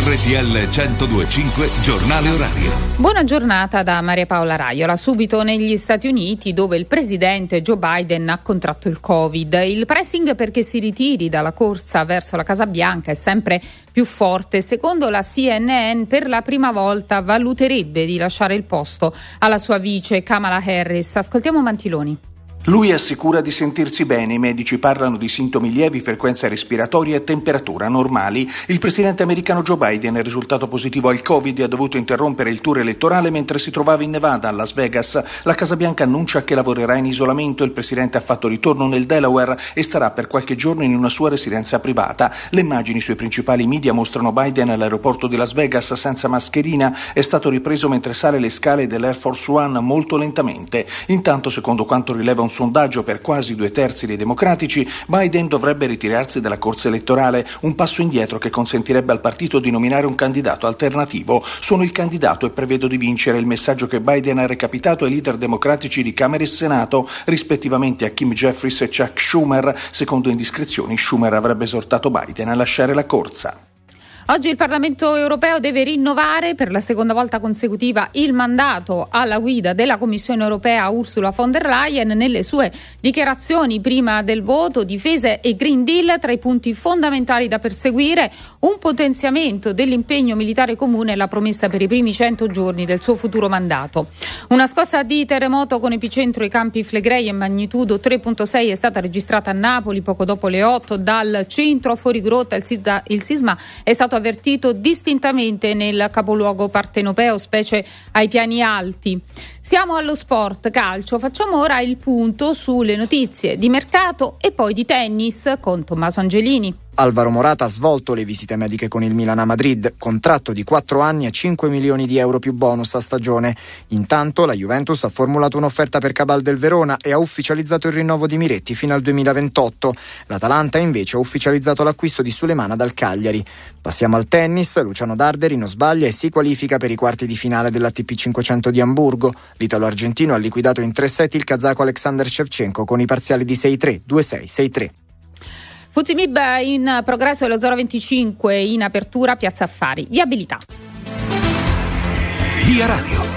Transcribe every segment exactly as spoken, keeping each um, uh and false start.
R T L centodue e cinque Giornale Orario. Buona giornata da Maria Paola Raiola. Subito negli Stati Uniti, dove il presidente Joe Biden ha contratto il Covid. Il pressing perché si ritiri dalla corsa verso la Casa Bianca è sempre più forte. Secondo la C N N, per la prima volta valuterebbe di lasciare il posto alla sua vice Kamala Harris. Ascoltiamo Mantiloni. Lui assicura di sentirsi bene, i medici parlano di sintomi lievi, frequenza respiratoria e temperatura normali. Il presidente americano Joe Biden è risultato positivo al Covid e ha dovuto interrompere il tour elettorale mentre si trovava in Nevada, a Las Vegas. La Casa Bianca annuncia che lavorerà in isolamento. Il presidente ha fatto ritorno nel Delaware e starà per qualche giorno in una sua residenza privata. Le immagini sui principali media mostrano Biden all'aeroporto di Las Vegas senza mascherina. È stato ripreso mentre sale le scale dell'Air Force One molto lentamente. Intanto, secondo quanto rileva un sondaggio per quasi due terzi dei democratici, Biden dovrebbe ritirarsi dalla corsa elettorale, un passo indietro che consentirebbe al partito di nominare un candidato alternativo. Sono il candidato e prevedo di vincere, il messaggio che Biden ha recapitato ai leader democratici di Camera e Senato, rispettivamente a Kim Jeffries e Chuck Schumer. Secondo indiscrezioni, Schumer avrebbe esortato Biden a lasciare la corsa. Oggi il Parlamento europeo deve rinnovare per la seconda volta consecutiva il mandato alla guida della Commissione europea Ursula von der Leyen. Nelle sue dichiarazioni prima del voto, difese e Green Deal tra i punti fondamentali da perseguire, un potenziamento dell'impegno militare comune e la promessa per i primi cento giorni del suo futuro mandato. Una scossa di terremoto con epicentro ai Campi Flegrei e magnitudo tre virgola sei è stata registrata a Napoli poco dopo le otto. Dal centro fuori grotta il sisma, il sisma è stato avvertito distintamente nel capoluogo partenopeo, specie ai piani alti. Siamo allo sport calcio, facciamo ora il punto sulle notizie di mercato e poi di tennis con Tommaso Angelini. Alvaro Morata ha svolto le visite mediche con il Milan a Madrid, contratto di quattro anni e cinque milioni di euro più bonus a stagione. Intanto la Juventus ha formulato un'offerta per Cabal del Verona e ha ufficializzato il rinnovo di Miretti fino al duemilaventotto. L'Atalanta invece ha ufficializzato l'acquisto di Sulemana dal Cagliari. Passiamo al tennis, Luciano Darderi non sbaglia e si qualifica per i quarti di finale dell'A T P cinquecento di Amburgo. L'italo-argentino ha liquidato in tre set il kazako Alexander Shevchenko con i parziali di sei tre, due sei, sei tre. Fuzimib in progresso dello zero virgola venticinque, in apertura Piazza Affari. Viabilità. Via Radio.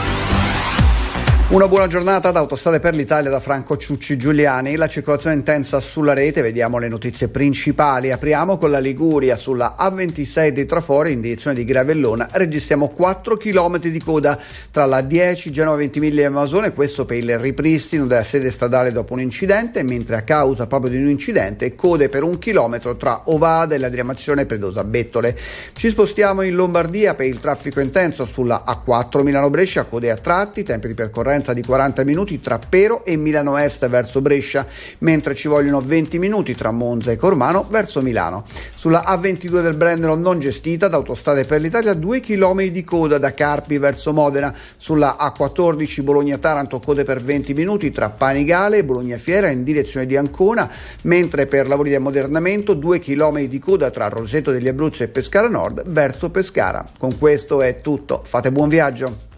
Una buona giornata da Autostrade per l'Italia da Franco Ciucci Giuliani. La circolazione intensa sulla rete, vediamo le notizie principali. Apriamo con la Liguria, sulla A ventisei dei Trafori in direzione di Gravellona registriamo quattro chilometri di coda tra la dieci Genova Ventimiglia e Masone, questo per il ripristino della sede stradale dopo un incidente, mentre a causa proprio di un incidente code per un chilometro tra Ovada e la diramazione Predosa Bettole. Ci spostiamo in Lombardia per il traffico intenso sulla A quattro Milano-Brescia, code a tratti, tempi di percorrenza di quaranta minuti tra Pero e Milano Est verso Brescia, mentre ci vogliono venti minuti tra Monza e Cormano verso Milano. Sulla A ventidue del Brennero non gestita da Autostrade per l'Italia, due chilometri di coda da Carpi verso Modena. Sulla A quattordici Bologna-Taranto code per venti minuti tra Panigale e Bologna Fiera in direzione di Ancona, mentre per lavori di ammodernamento due chilometri di coda tra Roseto degli Abruzzi e Pescara Nord verso Pescara. Con questo è tutto, fate buon viaggio.